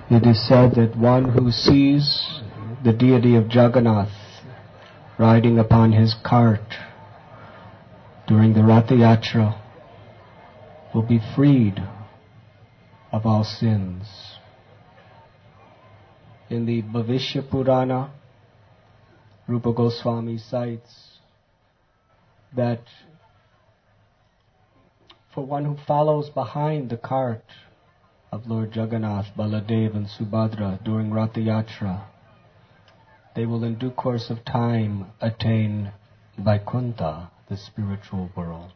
It is said that one who sees the deity of Jagannath riding upon his cart during the Ratha Yatra will be freed of all sins. In the Bhavishya Purana, Rupa Goswami cites that for one who follows behind the cart of Lord Jagannath, Baladev and Subhadra during Ratha Yatra, they will in due course of time attain Vaikuntha, the spiritual world.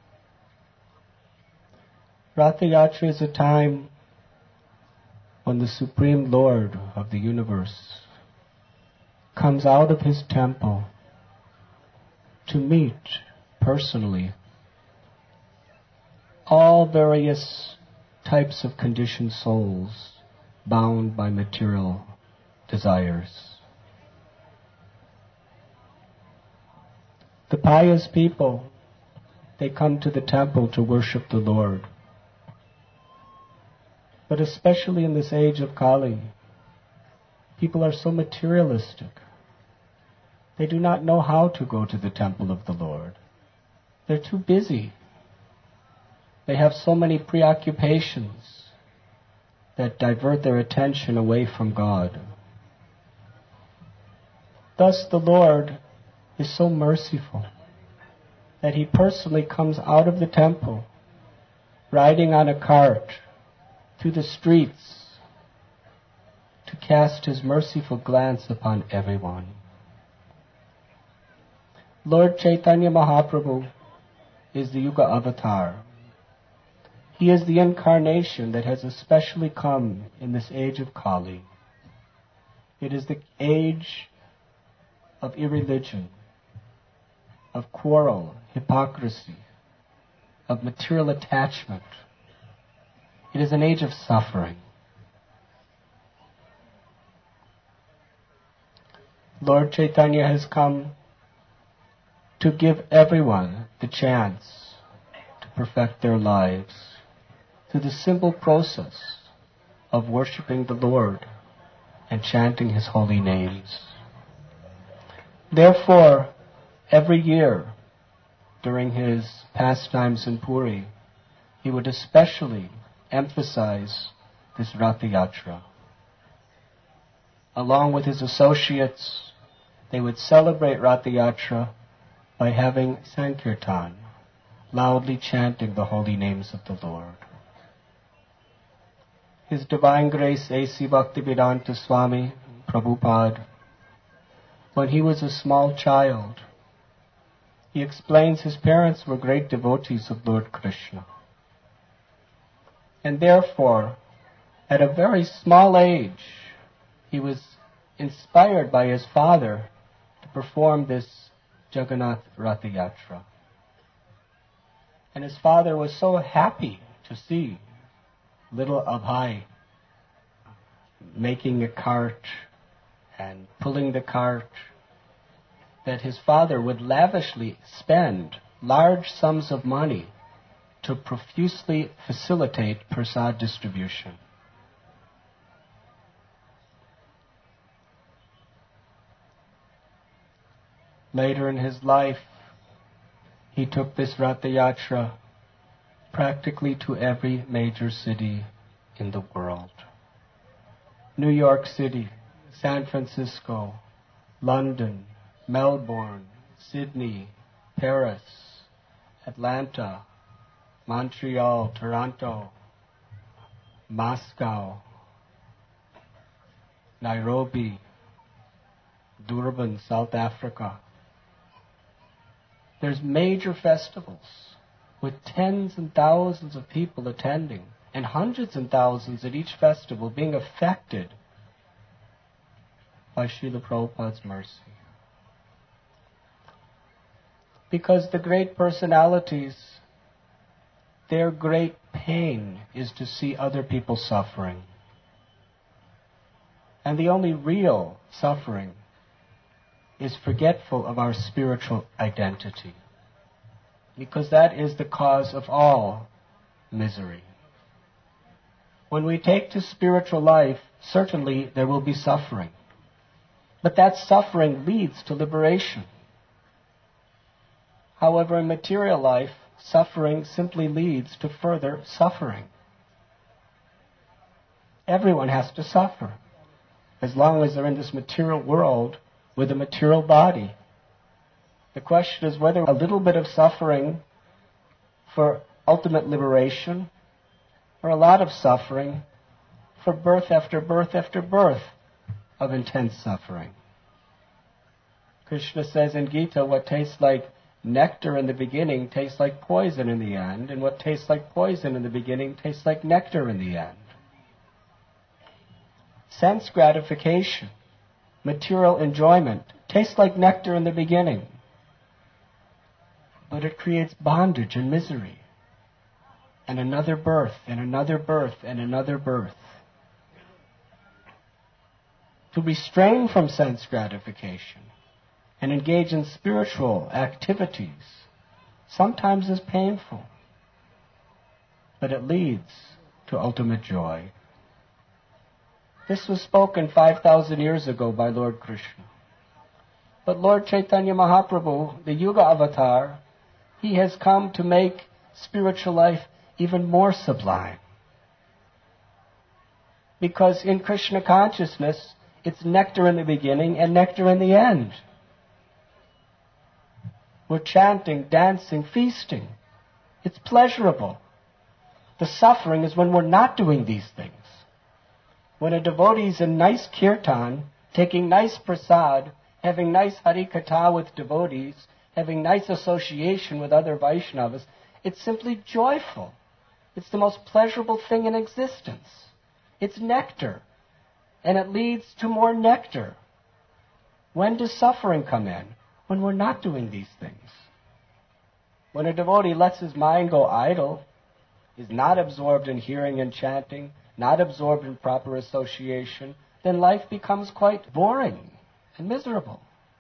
Ratha Yatra is a time when the Supreme Lord of the universe comes out of his temple to meet personally all various types of conditioned souls bound by material desires. The pious people, they come to the temple to worship the Lord. But especially in this age of Kali, people are so materialistic. They do not know how to go to the temple of the Lord. They're too busy. They have so many preoccupations that divert their attention away from God. Thus the Lord is so merciful that he personally comes out of the temple, riding on a cart through the streets to cast his merciful glance upon everyone. Lord Chaitanya Mahaprabhu is the Yuga Avatar. He is the incarnation that has especially come in this age of Kali. It is the age of irreligion, of quarrel, hypocrisy, of material attachment. It is an age of suffering. Lord Chaitanya has come to give everyone the chance to perfect their lives through the simple process of worshiping the Lord and chanting his holy names. Therefore, every year during his pastimes in Puri, he would especially emphasize this Ratha Yatra. Along with his associates, they would celebrate Ratha Yatra by having Sankirtan, loudly chanting the holy names of the Lord. His Divine Grace A.C. Bhaktivedanta Swami Prabhupada, when he was a small child, he explains his parents were great devotees of Lord Krishna. And therefore, at a very small age, he was inspired by his father to perform this Jagannath Ratha Yatra. And his father was so happy to see little Abhay making a cart and pulling the cart that his father would lavishly spend large sums of money to profusely facilitate prasad distribution. Later in his life, he took this Ratha Yatra practically to every major city in the world. New York City, San Francisco, London, Melbourne, Sydney, Paris, Atlanta, Montreal, Toronto, Moscow, Nairobi, Durban, South Africa. There's major festivals with tens and thousands of people attending and hundreds and thousands at each festival being affected by Srila Prabhupada's mercy. Because the great personalities, their great pain is to see other people suffering. And the only real suffering is forgetful of our spiritual identity, because that is the cause of all misery. When we take to spiritual life, certainly there will be suffering. But that suffering leads to liberation. However, in material life, suffering simply leads to further suffering. Everyone has to suffer, as long as they're in this material world with a material body. The question is whether a little bit of suffering for ultimate liberation, or a lot of suffering for birth after birth after birth of intense suffering. Krishna says in Gita, what tastes like nectar in the beginning tastes like poison in the end, and what tastes like poison in the beginning tastes like nectar in the end. Sense gratification, material enjoyment, tastes like nectar in the beginning, but it creates bondage and misery, and another birth, and another birth, and another birth. To restrain from sense gratification and engage in spiritual activities sometimes is painful, but it leads to ultimate joy. This was spoken 5,000 years ago by Lord Krishna. But Lord Chaitanya Mahaprabhu, the Yuga avatar, he has come to make spiritual life even more sublime. Because in Krishna consciousness, it's nectar in the beginning and nectar in the end. We're chanting, dancing, feasting. It's pleasurable. The suffering is when we're not doing these things. When a devotee is in nice kirtan, taking nice prasad, having nice harikatha with devotees, having nice association with other Vaishnavas, it's simply joyful. It's the most pleasurable thing in existence. It's nectar, and it leads to more nectar. When does suffering come in? When we're not doing these things. When a devotee lets his mind go idle, is not absorbed in hearing and chanting, not absorbed in proper association, then life becomes quite boring and miserable.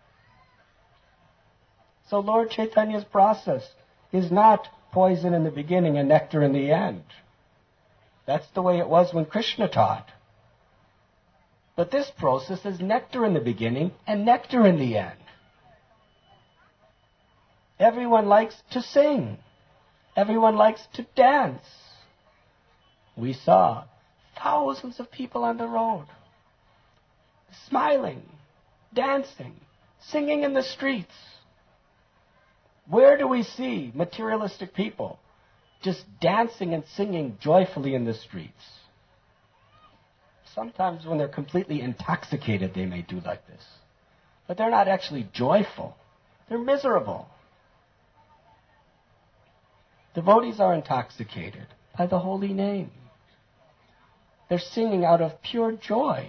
So Lord Chaitanya's process is not poison in the beginning and nectar in the end. That's the way it was when Krishna taught. But this process is nectar in the beginning and nectar in the end. Everyone likes to sing. Everyone likes to dance. We saw thousands of people on the road, smiling, dancing, singing in the streets. Where do we see materialistic people just dancing and singing joyfully in the streets? Sometimes when they're completely intoxicated, they may do like this. But they're not actually joyful. They're miserable. Devotees are intoxicated by the holy name. They're singing out of pure joy.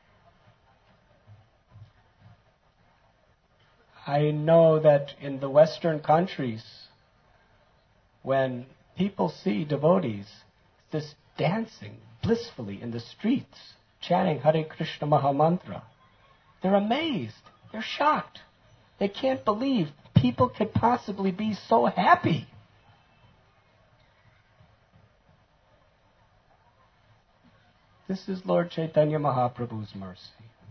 I know that in the Western countries, when people see devotees just dancing blissfully in the streets, chanting Hare Krishna Mahamantra, they're amazed. They're shocked. They can't believe people could possibly be so happy. This is Lord Chaitanya Mahaprabhu's mercy.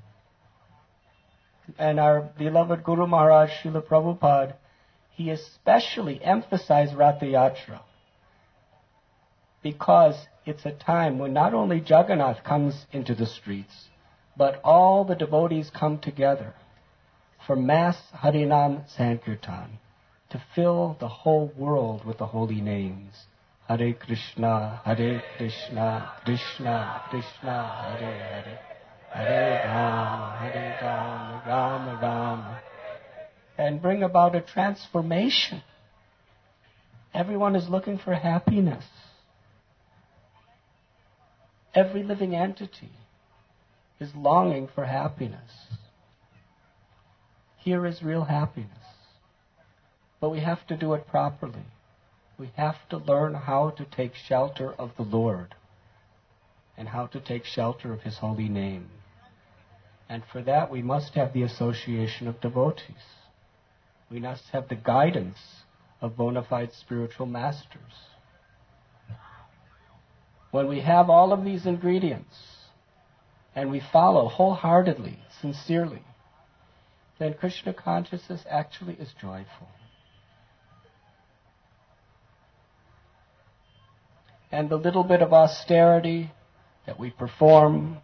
And our beloved Guru Maharaj, Srila Prabhupada, he especially emphasized Ratha Yatra because it's a time when not only Jagannath comes into the streets, but all the devotees come together for mass Harinam Sankirtan to fill the whole world with the holy names. Hare Krishna, Krishna, Krishna, Hare Hare. Hare Rama, Rama Rama, and bring about a transformation. Everyone is looking for happiness. Every living entity is longing for happiness. Here is real happiness. But we have to do it properly. We have to learn how to take shelter of the Lord and how to take shelter of His holy name. And for that, we must have the association of devotees. We must have the guidance of bona fide spiritual masters. When we have all of these ingredients and we follow wholeheartedly, sincerely, then Krishna consciousness actually is joyful. And the little bit of austerity that we perform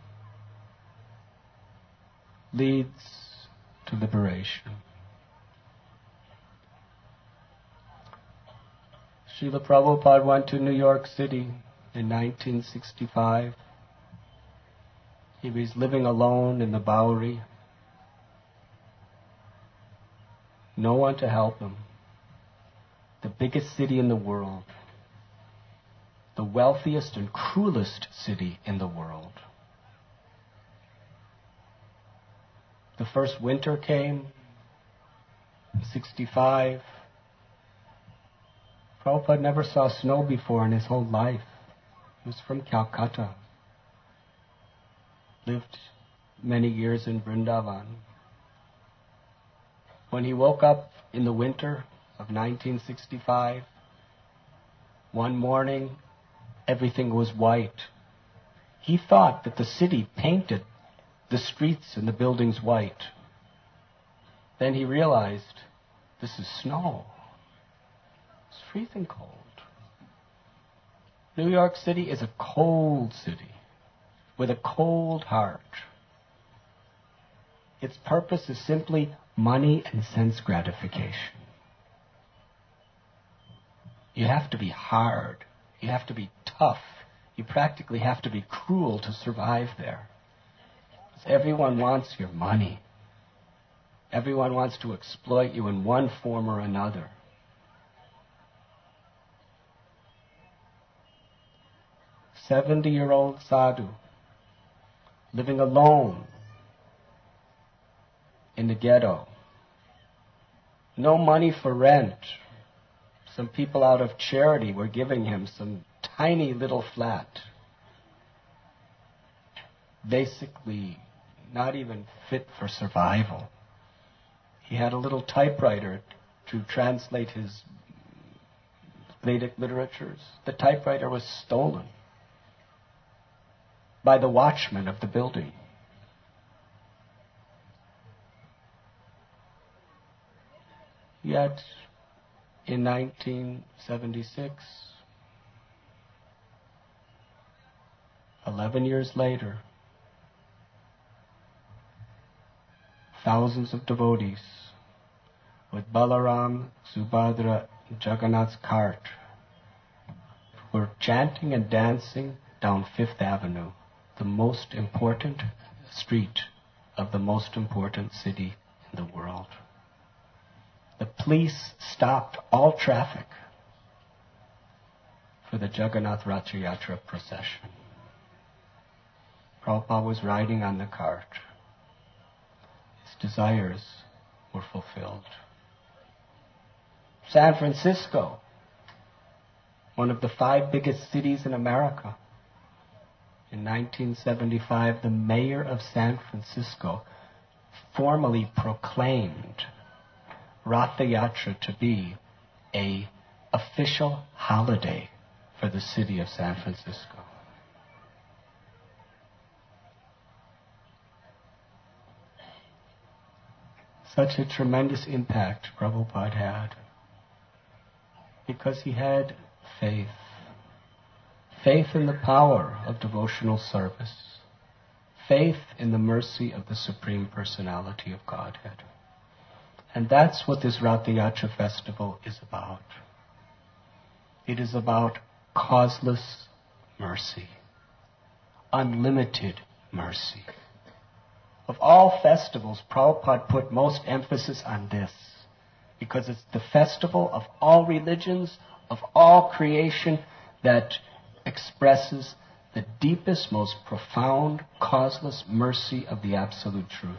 leads to liberation. Srila Prabhupada went to New York City in 1965. He was living alone in the Bowery. No one to help him. The biggest city in the world. The wealthiest and cruelest city in the world. The first winter came, 65. Prabhupada never saw snow before in his whole life. He was from Calcutta. Lived many years in Vrindavan. When he woke up in the winter of 1965, one morning, everything was white. He thought that the city painted the streets and the buildings white. Then he realized, this is snow. It's freezing cold. New York City is a cold city with a cold heart. Its purpose is simply money and sense gratification. You have to be hard. You have to be tough. You practically have to be cruel to survive there. Because everyone wants your money. Everyone wants to exploit you in one form or another. A 70-year-old sadhu living alone in the ghetto. No money for rent. Some people out of charity were giving him some tiny little flat. Basically, not even fit for survival. He had a little typewriter to translate his Vedic literatures. The typewriter was stolen by the watchman of the building. Yet, in 1976, 11 years later, thousands of devotees with Balaram, Subhadra, and Jagannath's cart were chanting and dancing down Fifth Avenue, the most important street of the most important city in the world. The police stopped all traffic for the Jagannath Ratha Yatra procession. Prabhupada was riding on the cart. His desires were fulfilled. San Francisco, one of the 5 biggest cities in America. In 1975, the mayor of San Francisco formally proclaimed Ratha Yatra to be an official holiday for the city of San Francisco. Such a tremendous impact Prabhupada had because he had faith. Faith in the power of devotional service. Faith in the mercy of the Supreme Personality of Godhead. And that's what this Ratha Yatra festival is about. It is about causeless mercy. Unlimited mercy. Of all festivals, Prabhupada put most emphasis on this because it's the festival of all religions, of all creation, that expresses the deepest, most profound, causeless mercy of the Absolute Truth.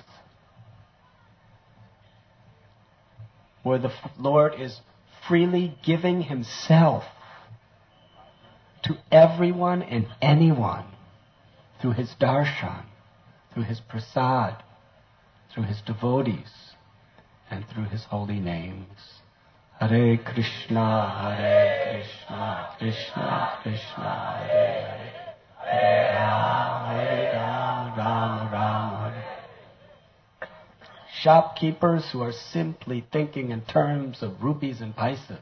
Where the Lord is freely giving Himself to everyone and anyone through His darshan, through His prasad, through His devotees, and through His holy names. Hare Krishna, Krishna Krishna, Hare Hare, Hare Ram, Ram Ram, Hare. Shopkeepers who are simply thinking in terms of rupees and paisas.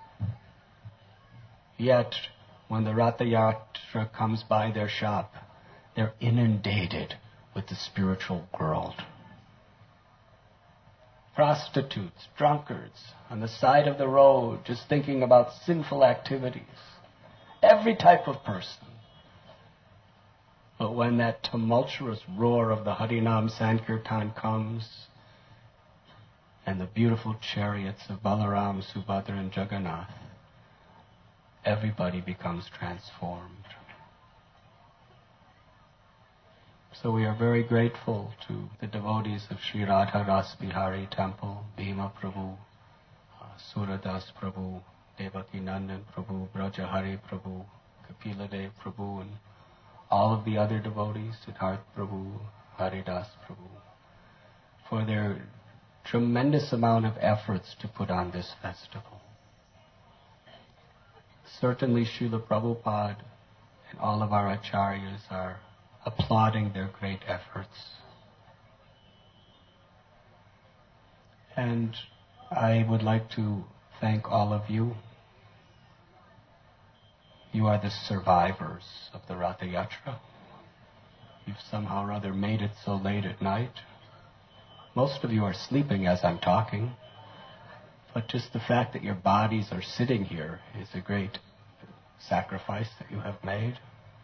Yet, when the Ratha Yatra comes by their shop, they're inundated with the spiritual world. Prostitutes, drunkards, on the side of the road, just thinking about sinful activities. Every type of person. But when that tumultuous roar of the Harinam Sankirtan comes, and the beautiful chariots of Balaram, Subhadra, and Jagannath, everybody becomes transformed. So we are very grateful to the devotees of Sri Radha Ras Bihari Temple, Bhima Prabhu, Suradas Prabhu, Devaki Nandan Prabhu, Brajahari Prabhu, Kapila Dev Prabhu, and all of the other devotees, Siddharth Prabhu, Haridas Prabhu, for their tremendous amount of efforts to put on this festival. Certainly Srila Prabhupada and all of our acharyas are applauding their great efforts. And I would like to thank all of you. You are the survivors of the Ratha Yatra. You've somehow or other made it so late at night. Most of you are sleeping as I'm talking, but just the fact that your bodies are sitting here is a great sacrifice that you have made.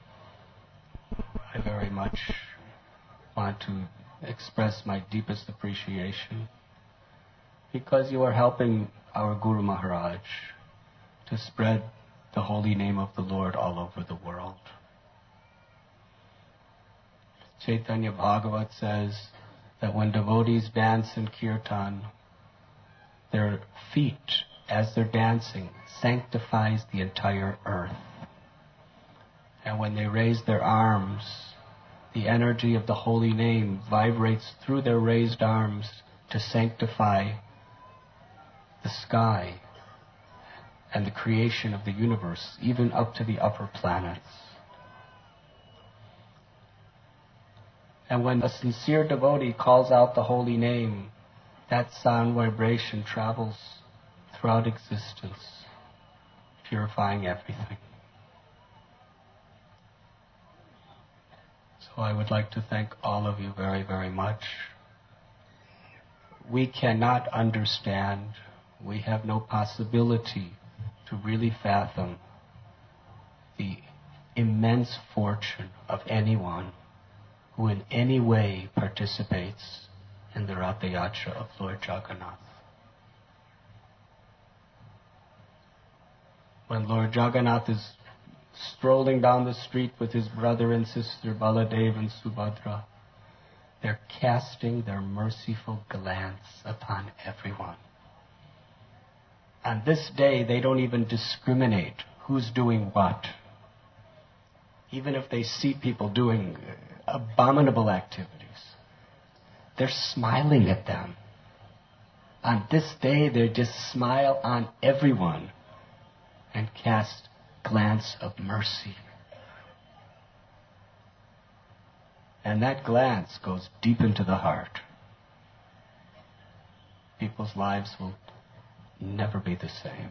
I very much want to express my deepest appreciation because you are helping our Guru Maharaj to spread the holy name of the Lord all over the world. Chaitanya Bhagavat says that when devotees dance in kirtan, their feet, as they're dancing, sanctifies the entire earth. And when they raise their arms, the energy of the holy name vibrates through their raised arms to sanctify the sky and the creation of the universe, even up to the upper planets. And when a sincere devotee calls out the holy name, that sound vibration travels throughout existence, purifying everything. So I would like to thank all of you very, very much. We cannot understand, we have no possibility to really fathom the immense fortune of anyone who in any way participates in the Ratha Yatra of Lord Jagannath. When Lord Jagannath is strolling down the street with his brother and sister Baladev and Subhadra, they're casting their merciful glance upon everyone. On this day, they don't even discriminate who's doing what. Even if they see people doing abominable activities, they're smiling at them. On this day, they just smile on everyone and cast glance of mercy. And that glance goes deep into the heart. People's lives will never be the same.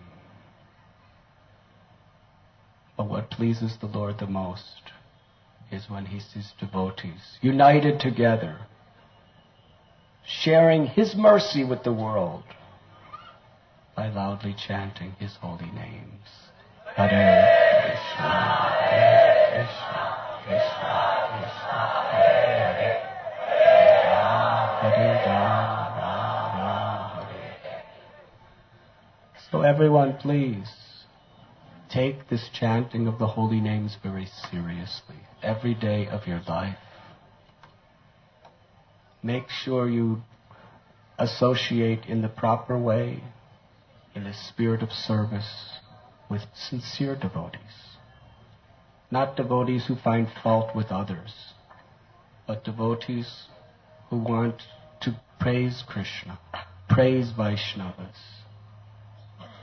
But what pleases the Lord the most is when he sees devotees united together, sharing his mercy with the world by loudly chanting his holy names. Hare Krishna, Hare Krishna, Krishna Krishna, Hare Hare, Hare Rama, Rama Hare. So everyone, please take this chanting of the holy names very seriously every day of your life. Make sure you associate in the proper way, in the spirit of service, with sincere devotees. Not devotees who find fault with others, but devotees who want to praise Krishna, praise Vaishnavas,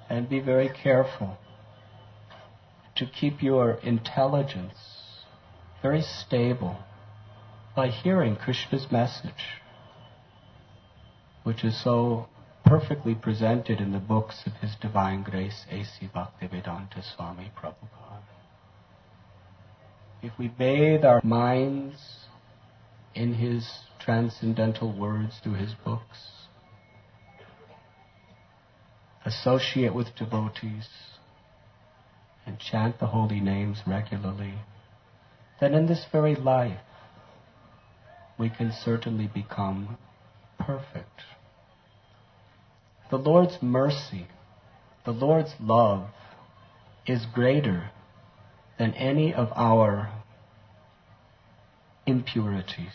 And be very careful to keep your intelligence very stable by hearing Krishna's message, which is so perfectly presented in the books of His Divine Grace, A.C. Bhaktivedanta Swami Prabhupada. If we bathe our minds in His transcendental words through His books, associate with devotees, and chant the holy names regularly, then in this very life we can certainly become perfect. The Lord's mercy, the Lord's love is greater than any of our impurities.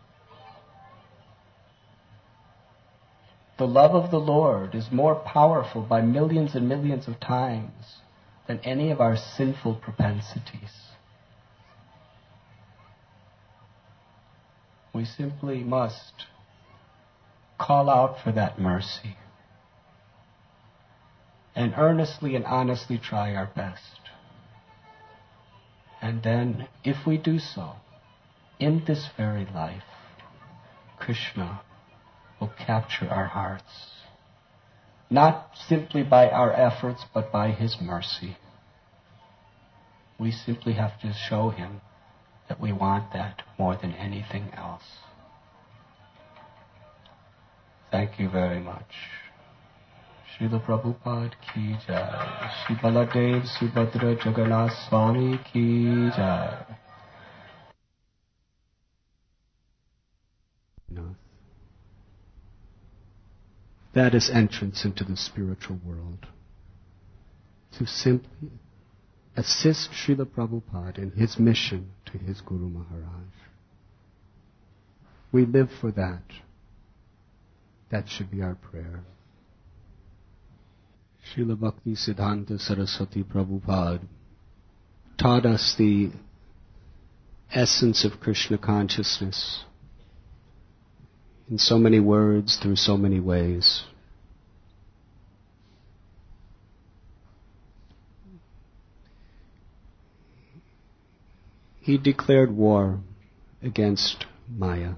The love of the Lord is more powerful by millions and millions of times than any of our sinful propensities. We simply must call out for that mercy and earnestly and honestly try our best. And then, if we do so, in this very life, Krishna will capture our hearts, not simply by our efforts, but by His mercy. We simply have to show Him that we want that more than anything else. Thank you very much. Srila Prabhupada ki jai. Shri Baladev Subhadra Jagannath Swami ki jai. That is entrance into the spiritual world. To simply assist Srila Prabhupada in his mission to his Guru Maharaj. We live for that. That should be our prayer. Srila Bhakti Siddhanta Saraswati Prabhupada taught us the essence of Krishna consciousness in so many words, through so many ways. He declared war against Maya.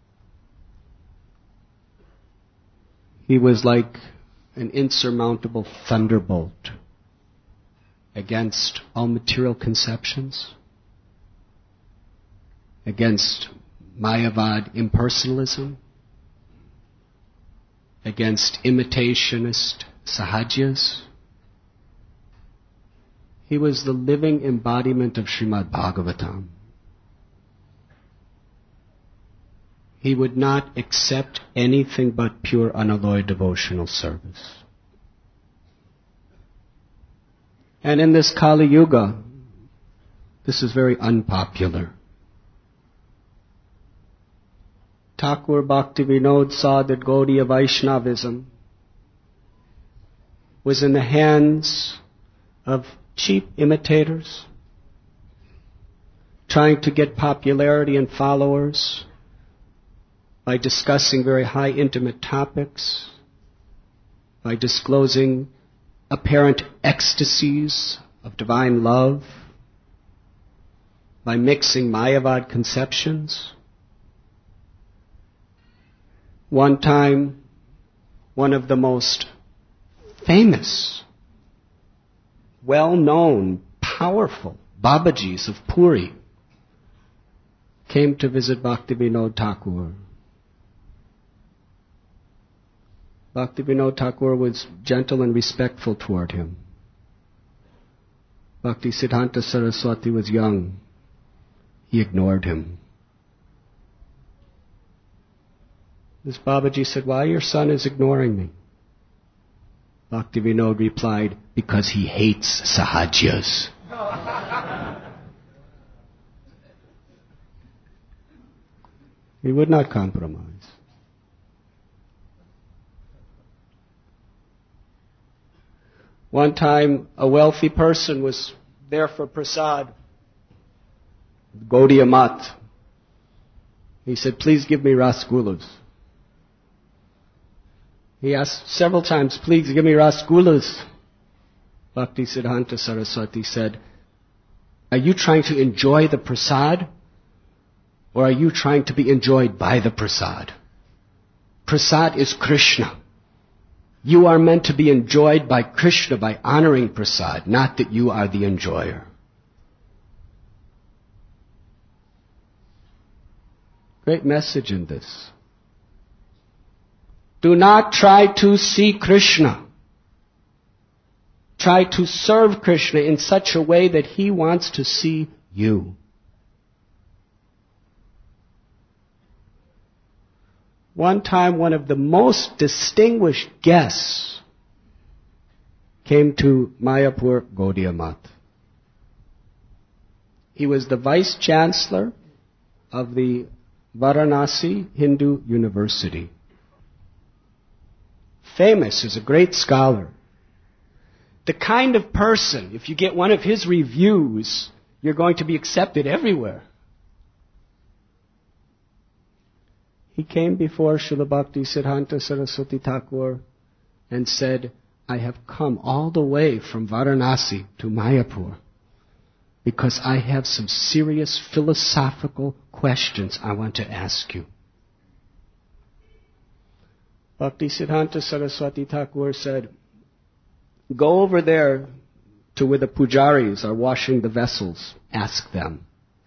He was like an insurmountable thunderbolt against all material conceptions, against Mayavad impersonalism, against imitationist sahajas. He was the living embodiment of Srimad Bhagavatam. He would not accept anything but pure unalloyed devotional service. And in this Kali Yuga, this is very unpopular. Thakur Bhaktivinoda saw that Gaudiya Vaishnavism was in the hands of cheap imitators, trying to get popularity and followers by discussing very high intimate topics, by disclosing apparent ecstasies of divine love, by mixing Mayavad conceptions. One time, one of the most famous, well-known, powerful Babajis of Puri came to visit Bhaktivinoda Thakur. Bhaktivinoda Thakur was gentle and respectful toward him. Bhakti Siddhanta Saraswati was young. He ignored him. This Babaji said, "Why your son is ignoring me?" Bhaktivinoda replied, "Because he hates sahajas." He would not compromise. One time, a wealthy person was there for prasad, Gaudiya Mat. He said, "Please give me rasgullas." He asked several times, "Please give me rasgullas." Bhaktisiddhanta Saraswati said, "Are you trying to enjoy the prasad, or are you trying to be enjoyed by the prasad? Prasad is Krishna. You are meant to be enjoyed by Krishna by honoring prasad, not that you are the enjoyer." Great message in this. Do not try to see Krishna. Try to serve Krishna in such a way that He wants to see you. One time, one of the most distinguished guests came to Mayapur Gaudiya Math. He was the Vice Chancellor of the Varanasi Hindu University. Famous as a great scholar. The kind of person, if you get one of his reviews, you're going to be accepted everywhere. He came before Srila Bhaktisiddhanta Saraswati Thakur and said, "I have come all the way from Varanasi to Mayapur because I have some serious philosophical questions I want to ask you." Bhaktisiddhanta Saraswati Thakur said, "Go over there to where the pujaris are washing the vessels. Ask them."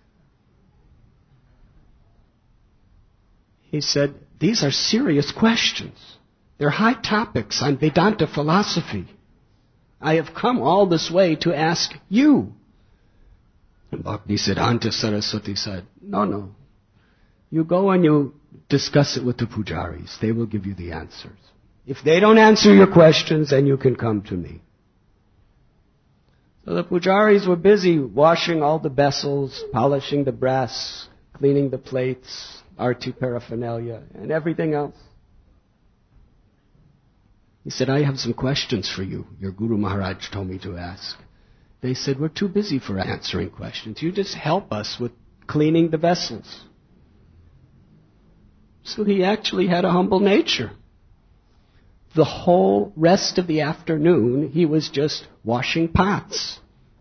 He said, "These are serious questions. They're high topics on Vedanta philosophy. I have come all this way to ask you." And Bhaktisiddhanta Saraswati said, No. You go and you discuss it with the pujaris. They will give you the answers. If they don't answer your questions, then you can come to me." So the pujaris were busy washing all the vessels, polishing the brass, cleaning the plates, arti paraphernalia, and everything else. He said, "I have some questions for you. Your Guru Maharaj told me to ask." They said, "We're too busy for answering questions. You just help us with cleaning the vessels." So he actually had a humble nature. The whole rest of the afternoon, he was just washing pots.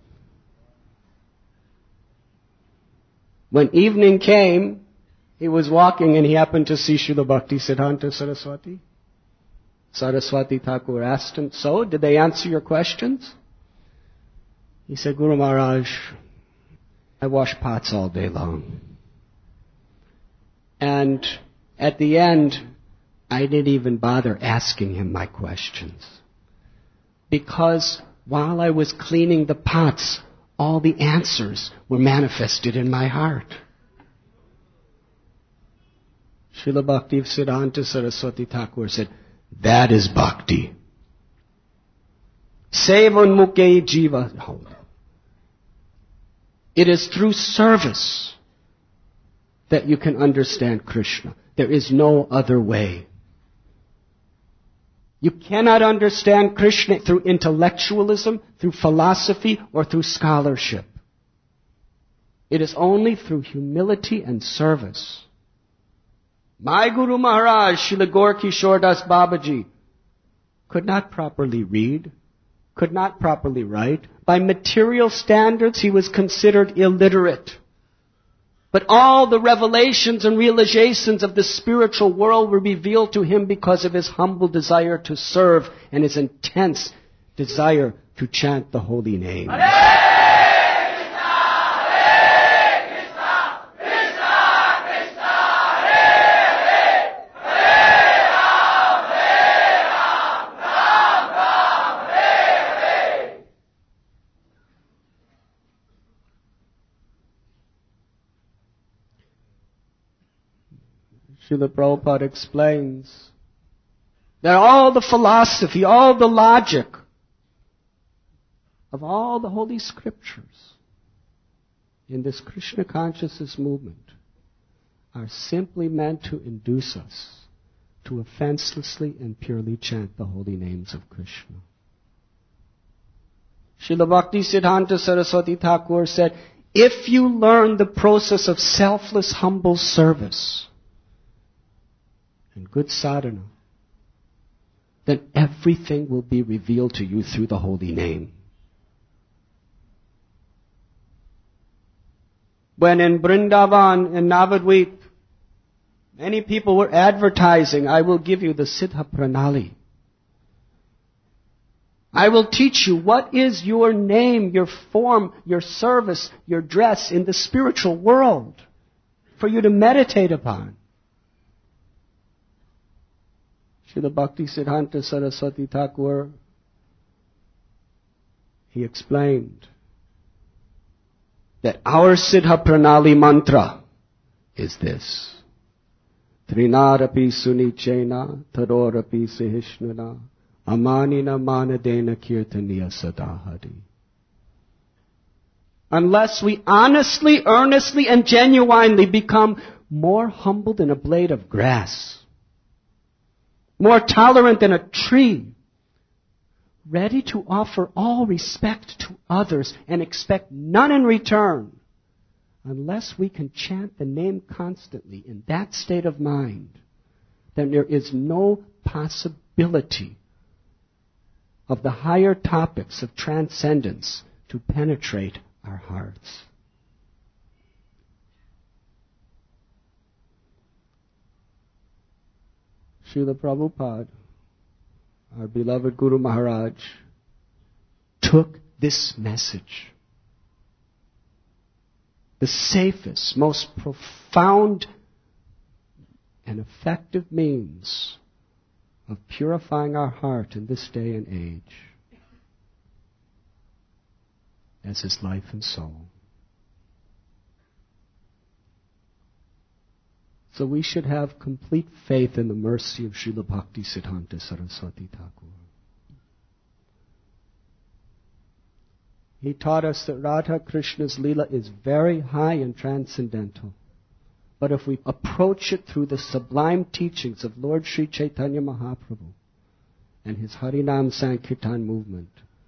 When evening came, he was walking and he happened to see Srila Bhaktisiddhanta Saraswati. Saraswati Thakur asked him, "So, did they answer your questions?" He said, "Guru Maharaj, I wash pots all day long. And at the end, I didn't even bother asking him my questions. Because while I was cleaning the pots, all the answers were manifested in my heart." Srila Bhaktisiddhanta Saraswati Thakur said, "That is bhakti. Sevanmukhe jiva." It is through service that you can understand Krishna. There is no other way. You cannot understand Krishna through intellectualism, through philosophy, or through scholarship. It is only through humility and service. My Guru Maharaj, Srila Gaur Kishore Das Babaji, could not properly read, could not properly write. By material standards, he was considered illiterate. But all the revelations and realizations of the spiritual world were revealed to him because of his humble desire to serve and his intense desire to chant the holy name. Srila Prabhupada explains that all the philosophy, all the logic of all the holy scriptures in this Krishna consciousness movement are simply meant to induce us to offenselessly and purely chant the holy names of Krishna. Srila Bhaktisiddhanta Saraswati Thakur said, if you learn the process of selfless, humble service and good sadhana, then everything will be revealed to you through the holy name. When in Vrindavan, in Navadvip, many people were advertising, I will give you the Siddha Pranali. I will teach you what is your name, your form, your service, your dress in the spiritual world for you to meditate upon. Srila Bhakti Siddhanta Saraswati Thakur, he explained that our Siddha Pranali mantra is this. Trinarapi sunichena tarorapi sahishnana amanina manadena kirtaniya sadahari. Unless we honestly, earnestly, and genuinely become more humble than a blade of grass, more tolerant than a tree, ready to offer all respect to others and expect none in return, unless we can chant the name constantly in that state of mind, then there is no possibility of the higher topics of transcendence to penetrate our hearts. Srila Prabhupada, our beloved Guru Maharaj, took this message, the safest, most profound and effective means of purifying our heart in this day and age, as his life and soul. So we should have complete faith in the mercy of Srila Bhakti Siddhanta Saraswati Thakur. He taught us that Radha Krishna's Leela is very high and transcendental. But if we approach it through the sublime teachings of Lord Sri Chaitanya Mahaprabhu and his Harinam Sankirtan movement,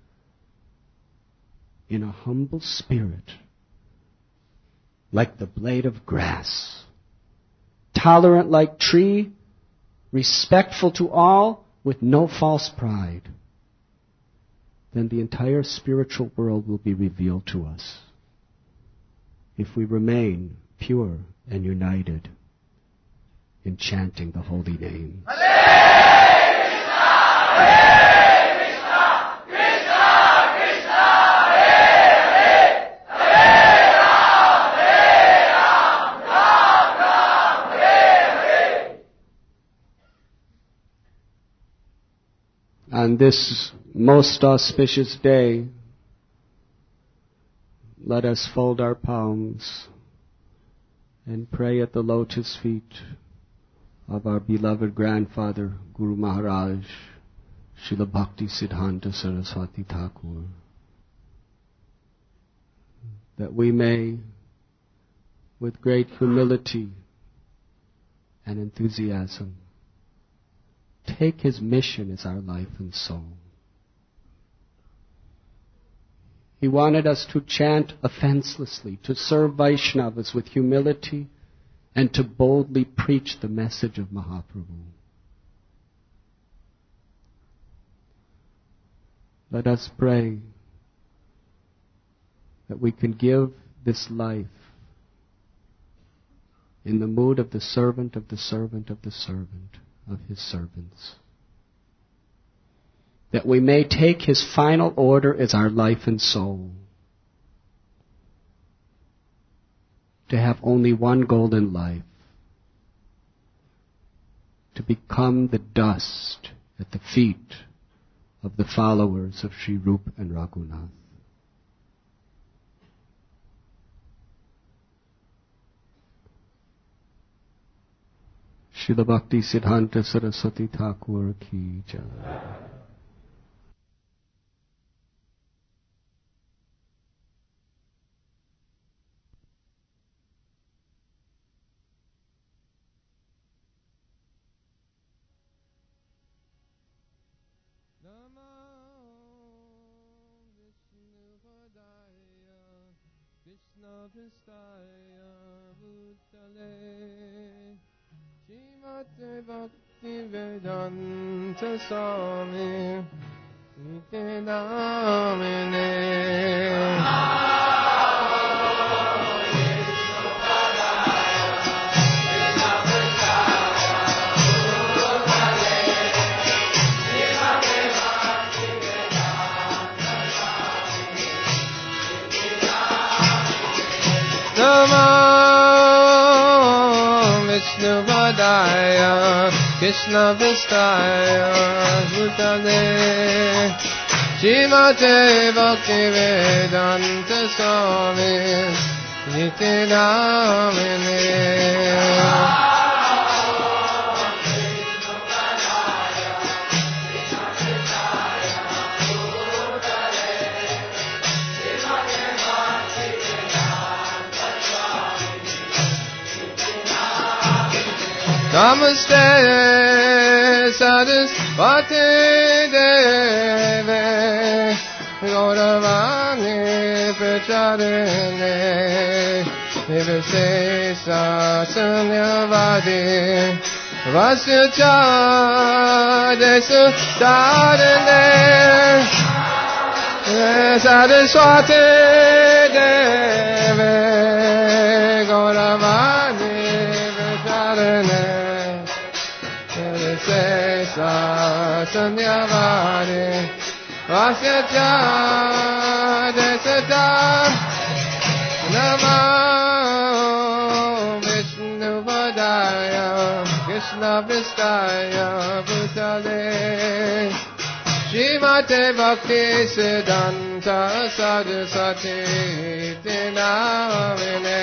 in a humble spirit, like the blade of grass, tolerant like tree, respectful to all, with no false pride, then the entire spiritual world will be revealed to us if we remain pure and united in chanting the holy name. On this most auspicious day, let us fold our palms and pray at the lotus feet of our beloved grandfather, Guru Maharaj, Srila Bhakti Siddhanta Saraswati Thakur, that we may, with great humility and enthusiasm, take his mission as our life and soul. He wanted us to chant offenselessly, to serve Vaishnavas with humility, and to boldly preach the message of Mahaprabhu. Let us pray that we can give this life in the mood of the servant of the servant of the servant of his servants. That we may take his final order as our life and soul. To have only one goal in life. To become the dust at the feet of the followers of Sri Rupa and Raghunath. Srila Bhakti Siddhanta Saraswati Thakur ki jai. Bhakti Vedanta Swami Ite Namine Namo Vishnupadaya Krishna Vistaya Bhutale Srimate Bhaktivedanta Swami Niti Namine Namaste Saraswati Deve Gauravani Pracharine Nivasesa Sanyavadi Vasyacha Desu Dharane Saraswati Deve Gauravani Pracharine Sanyavadi Vasyacha Desata Namo Vishnupadaya Krishna Vistaya Bhutale Srimate Bhakti Siddhanta Saraswati Namine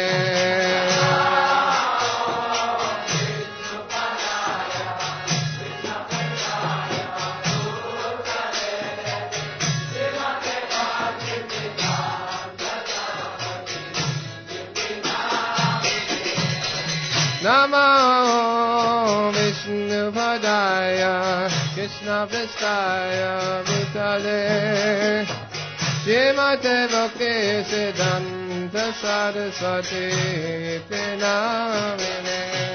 Namo Vishnupadaya Krishna Vistaya Bhutale Srimate Bhakti Siddhanta Saraswati Namine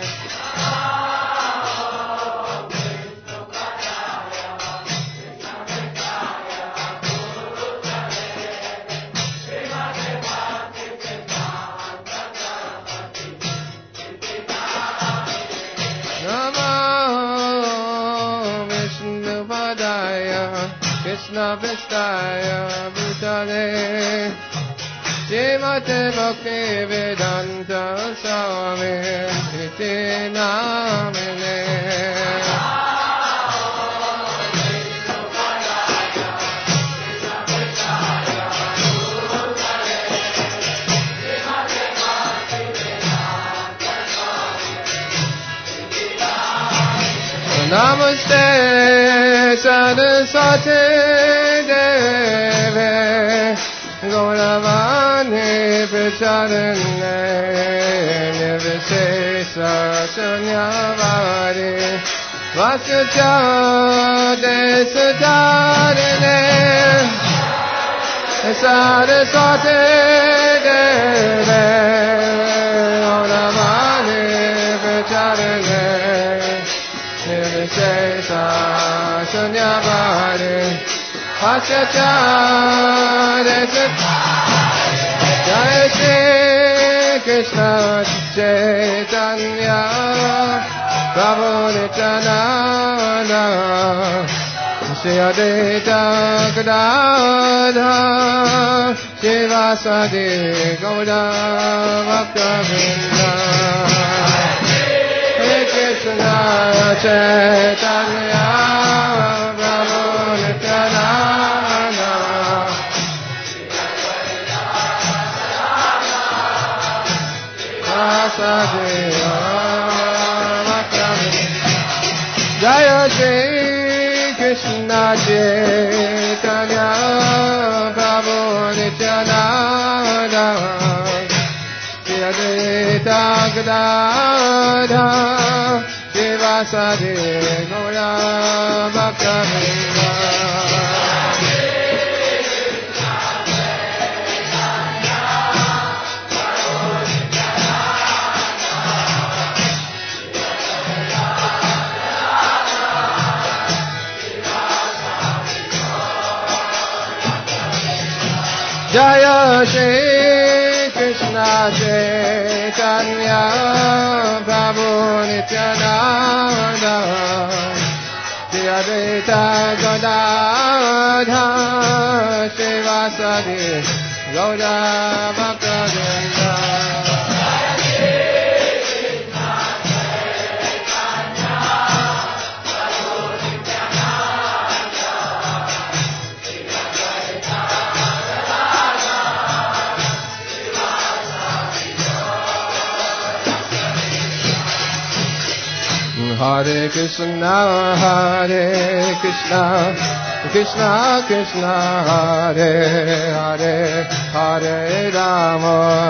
Krishna Vistaya Bhutale Srimate Bhakti Vedanta Swami Niti Namine Namaste Saraswati Deve Gauravani Pracharine Nivasesa Sanyavadi Vasyacha Desatarine Saraswati Deve Gauravani Pracharine Nivasesa Sanyavadi Vasyacha Desatarine Jai Shri Krishna Chaitanya Prabhu Nityananda Shri Advaita Gadadhar Shivasadi Gaura Bhakta-vrinda Hare Krishna Chaitanya Prabhu Nityananda Shivasadi Jaya Shri Krishna Chaitanya Prabhu Nityananda Shri Advaita Gadadhar Shivasadi Gaura Bhakta-vrinda Jaya Shri Krishna Chaitanya Prabhu Nityananda Shri Advaita Gadadhar Shivasadi Gaura Bhakta-vrinda Hare Krishna, Krishna Krishna, Hare Hare, Hare Rama,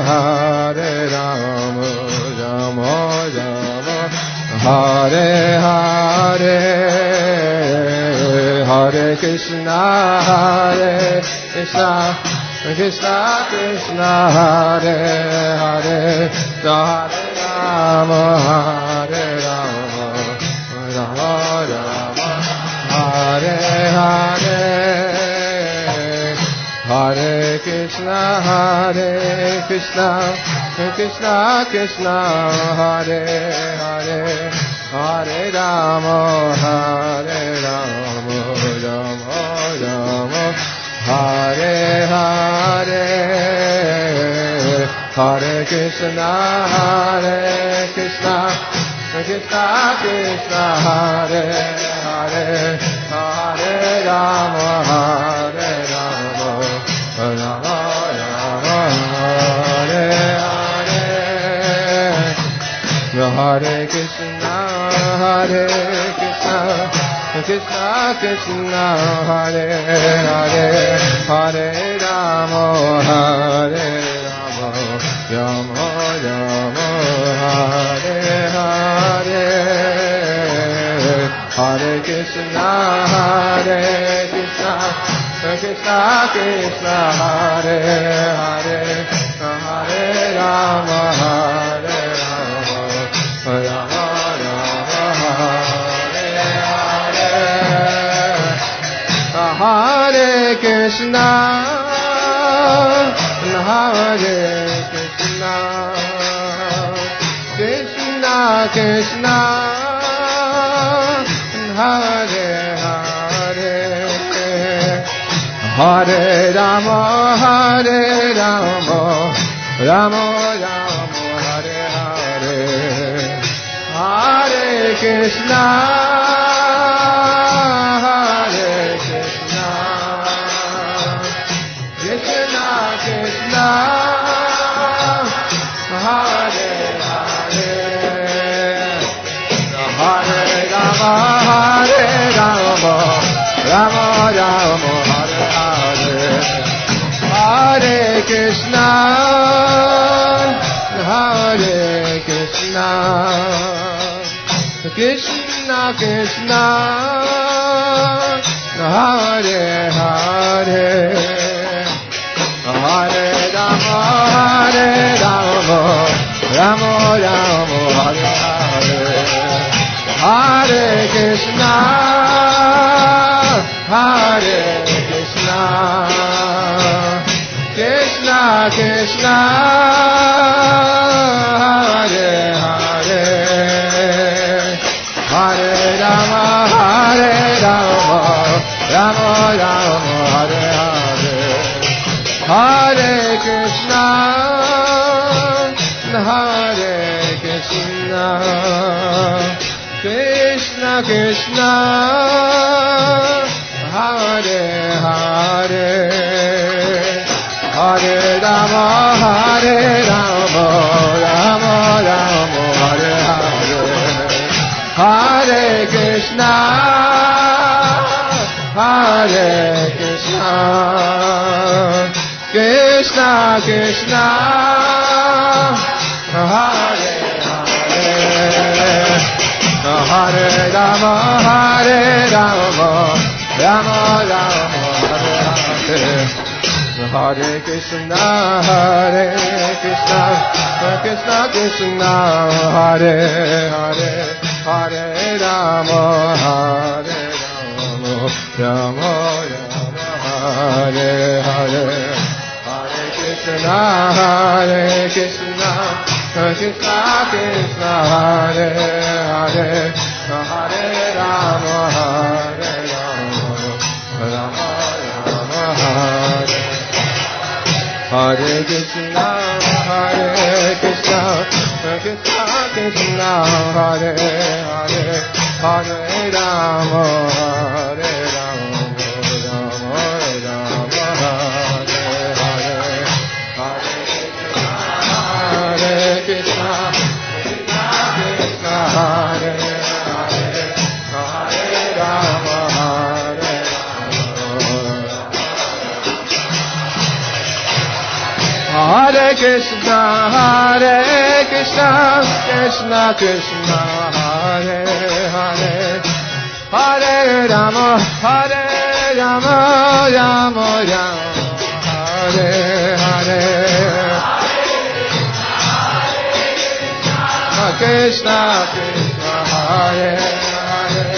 Rama Rama, Hare Hare, Hare Krishna, Krishna Krishna, Hare Hare, Hare Rama, Hare Rama, Rama Rama, Hare Hare, Hare Krishna, Krishna Krishna, Hare Hare, Hare Rama, Rama Rama, Hare Hare, Hare Krishna, Krishna Krishna, Hare Hare, Hare Rama, Rama Rama, Hare Hare, Hare Krishna, Krishna Krishna, Hare Hare, Hare Rama, Rama Rama, Hare Hare, Hare Krishna, Krishna Krishna, Hare Hare, Hare Rama, Rama Rama, Hare Krishna, Krishna Krishna, Hare Hare, Hare Rama, Rama Rama, Hare Hare, Hare Krishna, Krishna Krishna, Hare Hare, Hare Rama, Rama Rama, Hare Hare, Hare Krishna, Krishna Krishna, Hare Hare, Hare Rama, Rama Rama, Hare Hare, Hare Krishna, Krishna Krishna, Hare Hare, Hare Rama, Rama Rama, Hare Hare, Hare Krishna, Krishna Krishna, Hare Hare, Hare Rama, Rama Rama, Hare Hare, Hare Krishna, Krishna Krishna, Hare Hare, Hare Rama, Rama Rama, Hare Hare, Hare Krishna, Krishna Krishna, Hare Hare, Hare Rama, Rama Rama, Hare Hare, Hare Krishna, Krishna Krishna, Hare Hare, Hare Rama, Rama Rama, Hare Krishna, Krishna Krishna, Hare Hare, Hare Rama, Rama Rama, Hare Krishna, Krishna Krishna, Hare Krishna, Hare Krishna, Krishna Krishna, Hare Hare, Hare Rama, Hare Rama, Rama Rama, Hare Hare, Krishna Krishna, Hare Hare,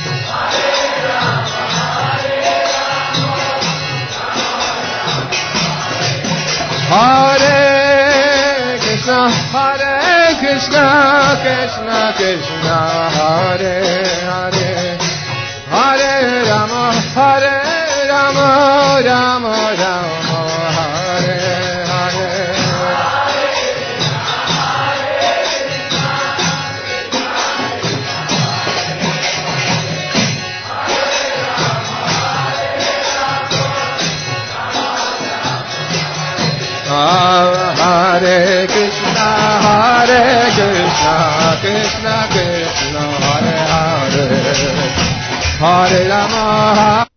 Hare Krishna, Hare Krishna, Krishna Krishna, Hare Hare, Hare Rama, Hare Rama, Rama Rama, Hare Hare, Hare Krishna, Hare Krishna, Krishna Krishna, Hare Hare, Hare Rama.